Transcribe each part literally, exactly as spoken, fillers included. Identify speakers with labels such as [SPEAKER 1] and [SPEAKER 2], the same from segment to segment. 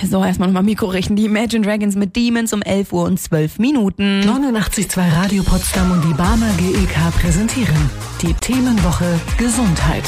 [SPEAKER 1] So, erstmal nochmal Mikro richten. Die Imagine Dragons mit Demons um elf Uhr und zwölf Minuten.
[SPEAKER 2] neunundachtzig Komma zwei Radio Potsdam und die Barmer G E K präsentieren die Themenwoche Gesundheit.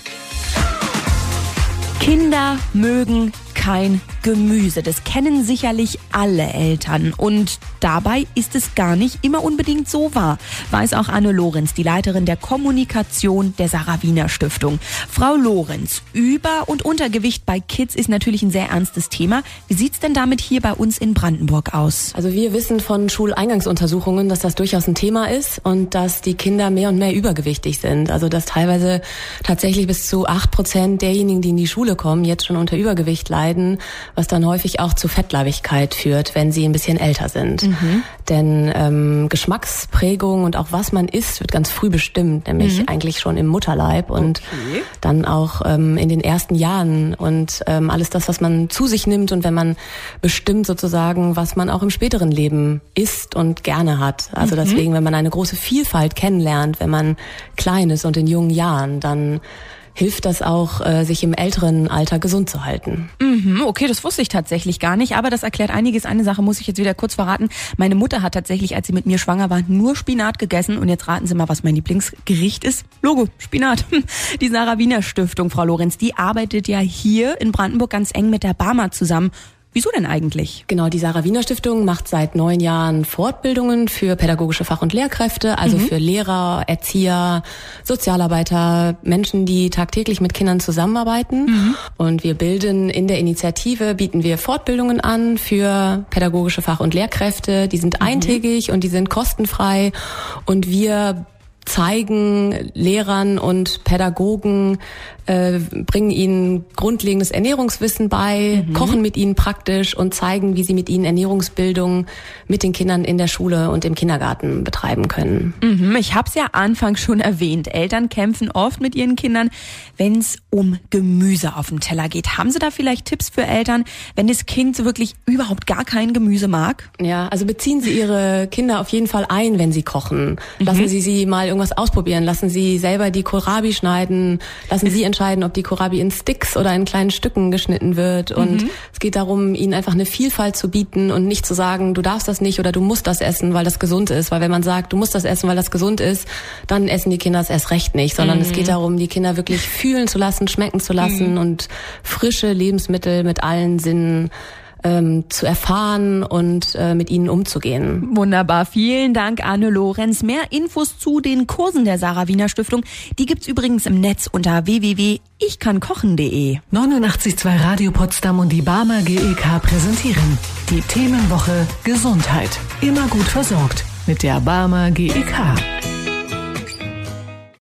[SPEAKER 1] Kinder mögen kein Gemüse. Das kennen sicherlich alle Eltern. Und dabei ist es gar nicht immer unbedingt so wahr, weiß auch Anne Lorenz, die Leiterin der Kommunikation der Sarah Wiener Stiftung. Frau Lorenz, Über- und Untergewicht bei Kids ist natürlich ein sehr ernstes Thema. Wie sieht's denn damit hier bei uns in Brandenburg aus?
[SPEAKER 3] Also wir wissen von Schuleingangsuntersuchungen, dass das durchaus ein Thema ist und dass die Kinder mehr und mehr übergewichtig sind. Also dass teilweise tatsächlich bis zu acht Prozent derjenigen, die in die Schule kommen, jetzt schon unter Übergewicht leiden, was dann häufig auch zu Fettleibigkeit führt, wenn sie ein bisschen älter sind. Mhm. Denn ähm, Geschmacksprägung und auch was man isst, wird ganz früh bestimmt, nämlich mhm. eigentlich schon im Mutterleib und okay. dann auch ähm, in den ersten Jahren und ähm, alles das, was man zu sich nimmt und wenn man bestimmt sozusagen, was man auch im späteren Leben isst und gerne hat. Also mhm. deswegen, wenn man eine große Vielfalt kennenlernt, wenn man klein ist und in jungen Jahren, dann hilft das auch, sich im älteren Alter gesund zu halten.
[SPEAKER 1] Mhm, okay, das wusste ich tatsächlich gar nicht, aber das erklärt einiges. Eine Sache muss ich jetzt wieder kurz verraten. Meine Mutter hat tatsächlich, als sie mit mir schwanger war, nur Spinat gegessen. Und jetzt raten Sie mal, was mein Lieblingsgericht ist. Logo, Spinat. Die Sarah Wiener Stiftung, Frau Lorenz, die arbeitet ja hier in Brandenburg ganz eng mit der Barmer zusammen. Wieso denn eigentlich?
[SPEAKER 3] Genau, die Sarah Wiener Stiftung macht seit neun Jahren Fortbildungen für pädagogische Fach- und Lehrkräfte, also mhm. für Lehrer, Erzieher, Sozialarbeiter, Menschen, die tagtäglich mit Kindern zusammenarbeiten. Mhm. Und wir bilden in der Initiative, bieten wir Fortbildungen an für pädagogische Fach- und Lehrkräfte. Die sind mhm. eintägig und die sind kostenfrei. Und wir zeigen Lehrern und Pädagogen, äh, bringen ihnen grundlegendes Ernährungswissen bei, mhm. kochen mit ihnen praktisch und zeigen, wie sie mit ihnen Ernährungsbildung mit den Kindern in der Schule und im Kindergarten betreiben können.
[SPEAKER 1] Mhm, ich habe es ja anfangs schon erwähnt. Eltern kämpfen oft mit ihren Kindern, wenn es um Gemüse auf dem Teller geht. Haben Sie da vielleicht Tipps für Eltern, wenn das Kind wirklich überhaupt gar kein Gemüse mag?
[SPEAKER 3] Ja, also beziehen Sie Ihre Kinder auf jeden Fall ein, wenn sie kochen. Lassen mhm. Sie sie mal irgendwas ausprobieren. Lassen Sie selber die Kohlrabi schneiden. Lassen Sie entscheiden, ob die Kohlrabi in Sticks oder in kleinen Stücken geschnitten wird. Und mhm. es geht darum, ihnen einfach eine Vielfalt zu bieten und nicht zu sagen, du darfst das nicht oder du musst das essen, weil das gesund ist. Weil wenn man sagt, du musst das essen, weil das gesund ist, dann essen die Kinder es erst recht nicht. Sondern mhm. es geht darum, die Kinder wirklich fühlen zu lassen, schmecken zu lassen mhm. und frische Lebensmittel mit allen Sinnen Ähm, zu erfahren und äh, mit ihnen umzugehen.
[SPEAKER 1] Wunderbar. Vielen Dank, Anne Lorenz. Mehr Infos zu den Kursen der Sarah Wiener Stiftung, die gibt's übrigens im Netz unter w w w punkt ich kann kochen punkt d e.
[SPEAKER 2] neunundachtzig Komma zwei Radio Potsdam und die Barmer G E K präsentieren die Themenwoche Gesundheit. Immer gut versorgt mit der Barmer G E K.